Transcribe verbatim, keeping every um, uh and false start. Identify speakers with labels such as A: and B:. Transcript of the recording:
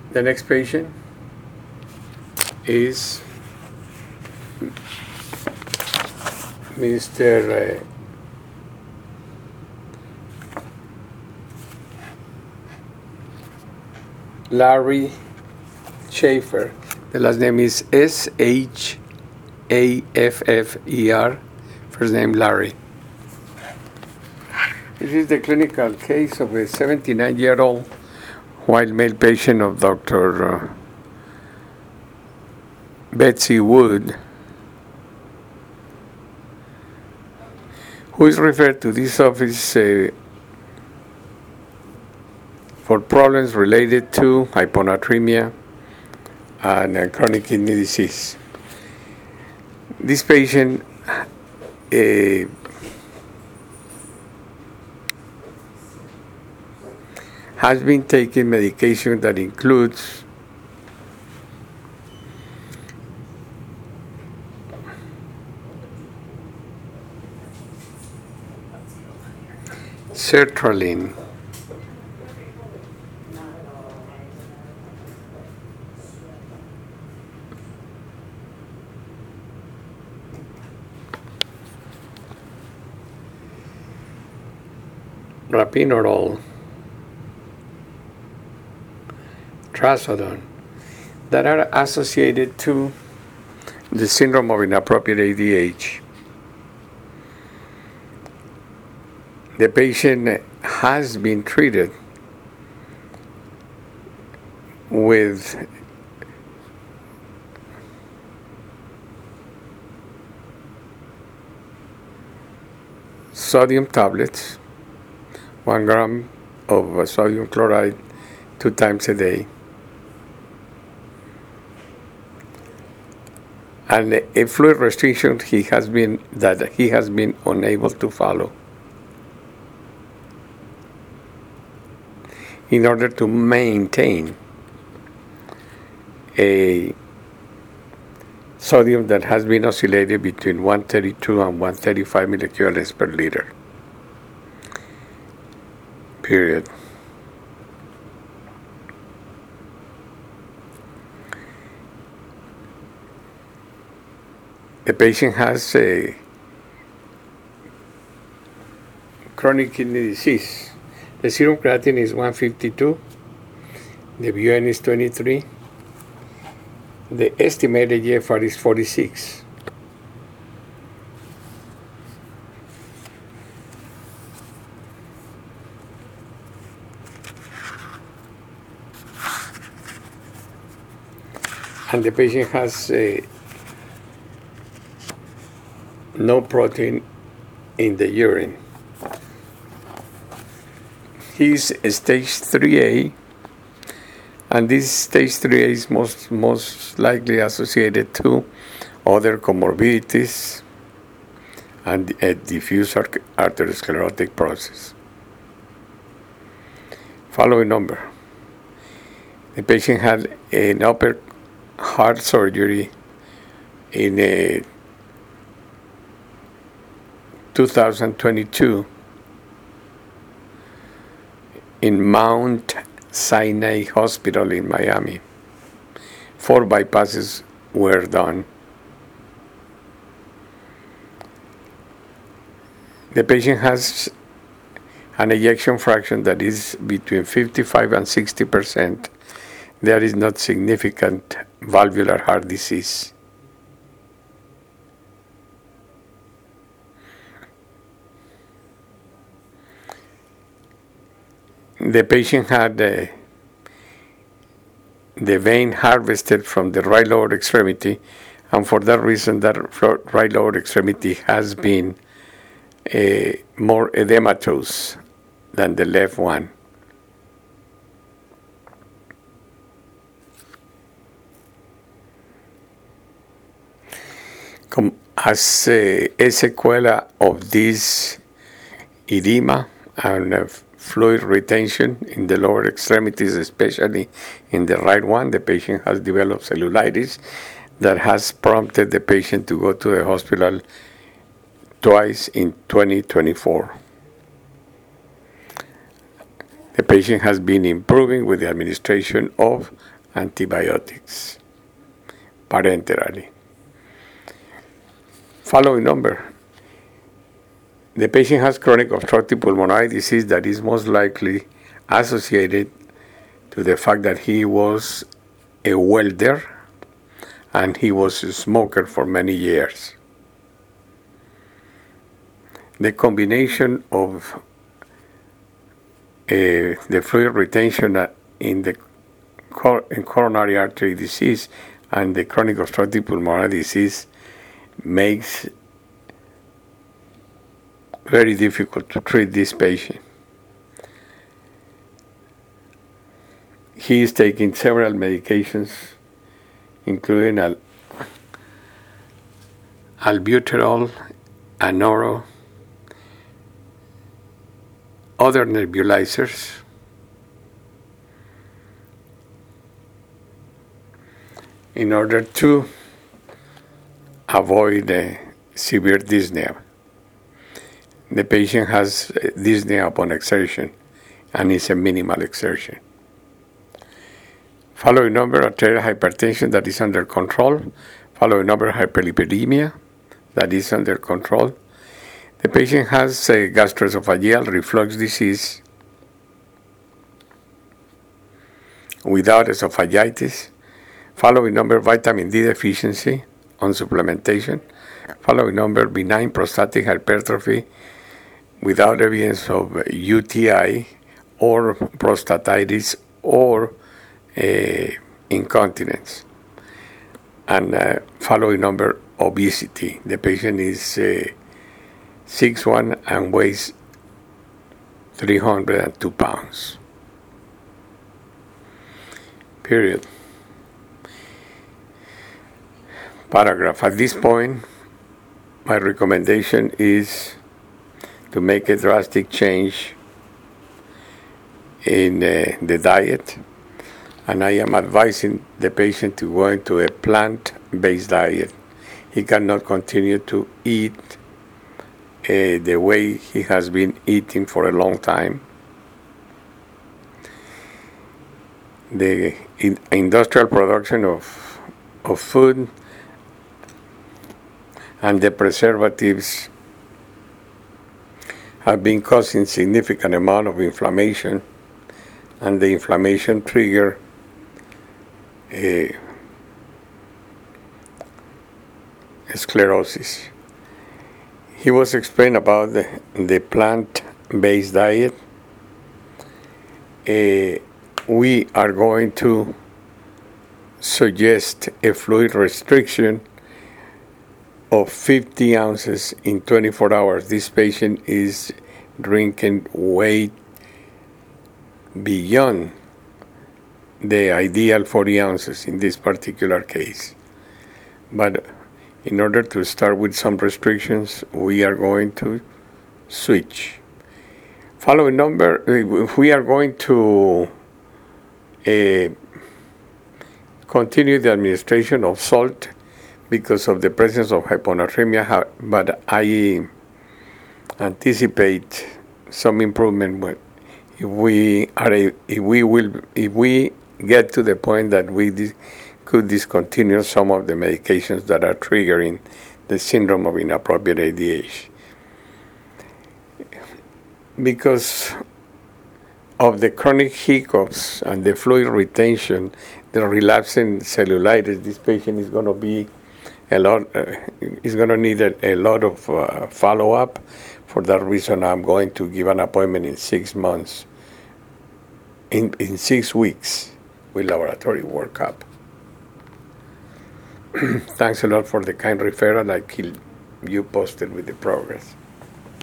A: The next patient is Mister Uh, Larry Schaeffer. The last name is S H A F F E R. First name Larry. This is the clinical case of a seventy-nine-year-old white male patient of Doctor Uh, Betsy Wood, who is referred to this office uh, for problems related to hyponatremia and uh, chronic kidney disease. This patient uh, has been taking medication that includes sertraline, rapinorol, trazodone, that are associated to the syndrome of inappropriate A D H. The patient has been treated with sodium tablets, one gram of sodium chloride two times a day, and a fluid restriction he has been that he has been unable to follow in order to maintain a sodium that has been oscillated between one thirty-two and one thirty-five millicuries per liter. Period. The patient has a chronic kidney disease. The serum creatinine is one fifty-two. The B U N is twenty-three. The estimated G F R is forty-six. And the patient has uh, no protein in the urine. He's stage three A, and this stage three A is most most likely associated to other comorbidities and a diffuse arteriosclerotic process. Following number. The patient had an upper heart surgery in a two thousand twenty-two in Mount Sinai Hospital in Miami. Four bypasses were done. The patient has an ejection fraction that is between fifty-five and sixty percent. There is not significant valvular heart disease. The patient had uh, the vein harvested from the right lower extremity, and for that reason, that right lower extremity has been uh, more edematous than the left one. Com- as uh, a sequela of this edema and uh, fluid retention in the lower extremities, especially in the right one, the patient has developed cellulitis that has prompted the patient to go to the hospital twice in twenty twenty-four. The patient has been improving with the administration of antibiotics parenterally. Following number. The patient has chronic obstructive pulmonary disease that is most likely associated to the fact that he was a welder and he was a smoker for many years. The combination of uh, the fluid retention in the cor- in coronary artery disease and the chronic obstructive pulmonary disease makes very difficult to treat this patient. He is taking several medications, including al- albuterol, anoro, other nebulizers, in order to avoid uh, severe dyspnea. The patient has dyspnea upon exertion, and it's a minimal exertion. Following number, arterial hypertension that is under control. Following number, hyperlipidemia that is under control. The patient has a gastroesophageal reflux disease without esophagitis. Following number, vitamin D deficiency on supplementation. Following number, benign prostatic hypertrophy without evidence of U T I or prostatitis or uh, incontinence. And uh, following number, obesity. The patient is uh, six foot one and weighs three hundred two pounds. Period. Paragraph. At this point, my recommendation is to make a drastic change in uh, the diet, and I am advising the patient to go into a plant-based diet. He cannot continue to eat uh, the way he has been eating for a long time. The in- industrial production of of food and the preservatives have been causing significant amount of inflammation, and the inflammation trigger a sclerosis. He was explained about the, the plant-based diet. Uh, we are going to suggest a fluid restriction of fifty ounces in twenty-four hours. This patient is drinking way beyond the ideal forty ounces in this particular case. But in order to start with some restrictions, we are going to switch. Following number, we are going to uh, continue the administration of salt because of the presence of hyponatremia, but I anticipate some improvement if we are a, if we will if we get to the point that we dis- could discontinue some of the medications that are triggering the syndrome of inappropriate A D H. Because of the chronic hiccups and the fluid retention, the relapsing cellulitis, this patient is going to be a lot. Uh, is going to need a, a lot of uh, follow-up. For that reason, I'm going to give an appointment in six months, in in six weeks, with laboratory workup. Thanks a lot for the kind referral. I keep you posted with the progress.